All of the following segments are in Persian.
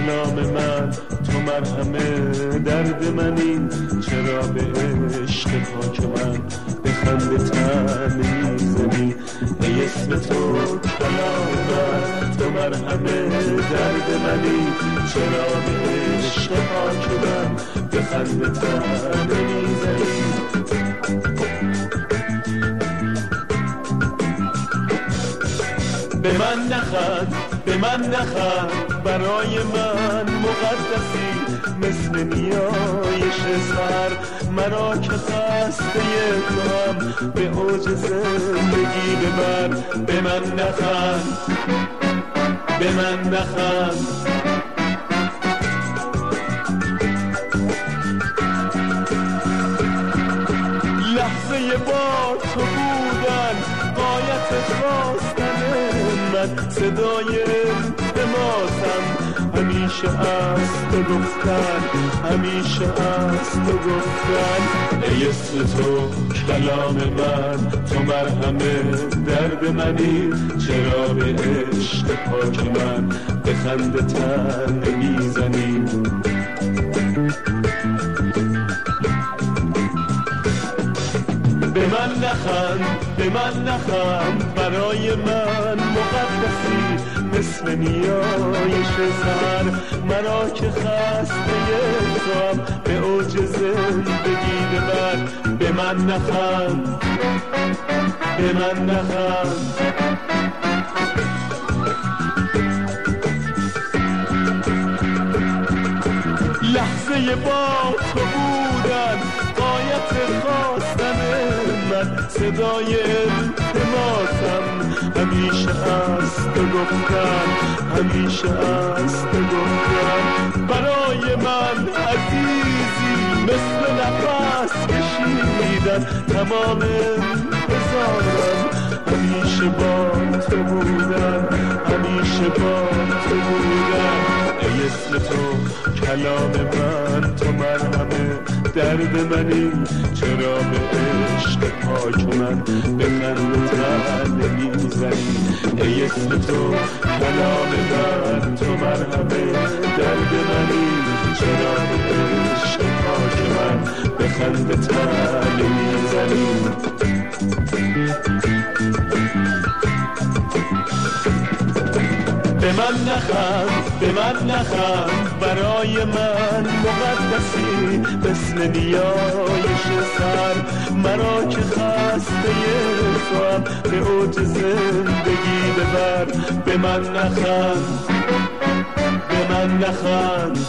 کلام من، تو مرهم درد منی. چرا به عشق پاک من به خنده تن میزنی؟ ای اسم تو کلام من، تو مرهم درد منی. چرا به عشق پاک من به خنده تن میزنی؟ به من نخند، به من نخند، برای من مقدسی مثل نیایش سر. مرا که خسته توام به اوج زندگی ببر. به من نخند، به من نخند. لحظه با تو بودن غایت خواستن من، صدای التماسم همیشه از تو گفتن، همیشه از تو گفتن. ای اسم تو کلام من، تو مرهم درد منی. چرا به عشق پاک من به خنده تن میزنی؟ به من نخند، به من نخند، برای من مقدسی مثل نیایش سر. مرا که خسته توام به اوج زندگی ببر. به من نخند، به من نخند. لحظه با تو بودن غایت خواستن من، صدای التماسم همیشه از تو گفتن، همیشه از تو گفتن. برای من عزیزی مثل نفس کشیدن، تمام انتظارم همیشه با تو بودن، همیشه با تو بودن. ای اسم تو کلام من، تو مرهم درد منی. چرا به عشق پاک من به خنده تن میزنی؟ ای اسم تو کلام من، تو مرهم درد منی. چرا به عشق پاک من به خنده تن میزنی؟ به من نخند، به من نخند، برای من مقدسی مثل نیایش سر. مرا که خسته توام به اوج زندگی ببر. به من نخند، به من نخند.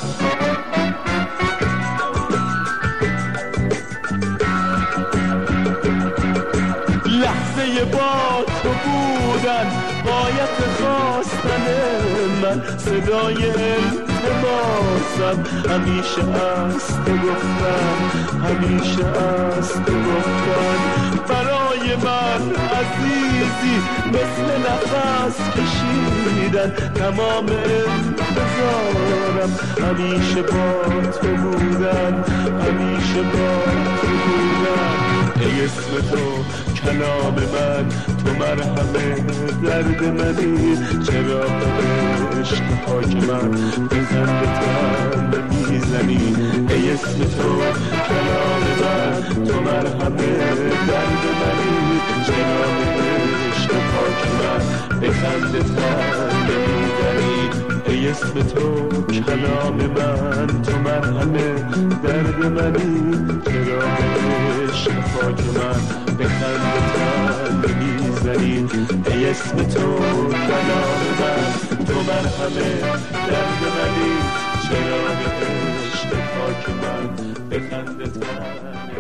لحظه با تو بودن غایت خواستن من، صدای التماسم همیشه از تو گفتن، همیشه از تو گفتن. برای من عزیزی مثل نفس کشیدن، تمام انتظارم همیشه با تو بودن، همیشه با تو بودن. ای اسم تو کلام من، تو مرهم درد منی. چرا به عشق پاک من به خنده تن میزنی؟ ای اسم تو کلام من، تو مرهم درد منی. چرا به عشق پاک من به خنده تن میزنی؟ ای اسم تو کلام من، تو مرهم درد منی. چرا به عشق پاک من به خنده تن میزنی؟ ای اسم تو کلام من، تو مرهم درد منی. چرا به عشق پاک من به خنده تن